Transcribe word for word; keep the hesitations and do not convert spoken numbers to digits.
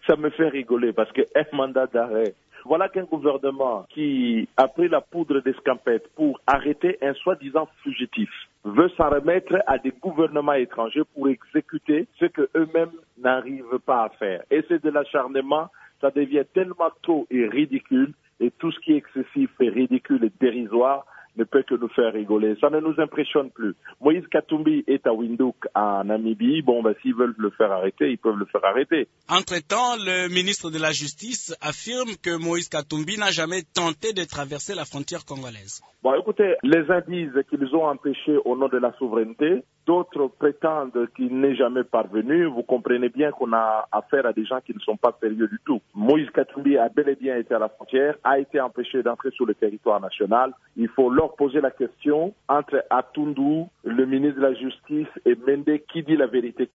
ça me fait rigoler parce qu'un mandat d'arrêt, voilà qu'un gouvernement qui a pris la poudre d'escampette pour arrêter un soi-disant fugitif veut s'en remettre à des gouvernements étrangers pour exécuter ce que eux-mêmes n'arrivent pas à faire. Et c'est de l'acharnement, ça devient tellement trop et ridicule, et tout ce qui est excessif et ridicule et dérisoire ne peut que nous faire rigoler. Ça ne nous impressionne plus. Moïse Katumbi est à Windhoek, en Namibie. Bon, ben, s'ils veulent le faire arrêter, ils peuvent le faire arrêter. Entre-temps, le ministre de la Justice affirme que Moïse Katumbi n'a jamais tenté de traverser la frontière congolaise. Bon, écoutez, les uns disent qu'ils ont empêché au nom de la souveraineté. D'autres prétendent qu'il n'est jamais parvenu. Vous comprenez bien qu'on a affaire à des gens qui ne sont pas sérieux du tout. Moïse Katumbi a bel et bien été à la frontière, a été empêché d'entrer sur le territoire national. Il faut leur poser la question entre Atundu, le ministre de la Justice, et Mende, qui dit la vérité.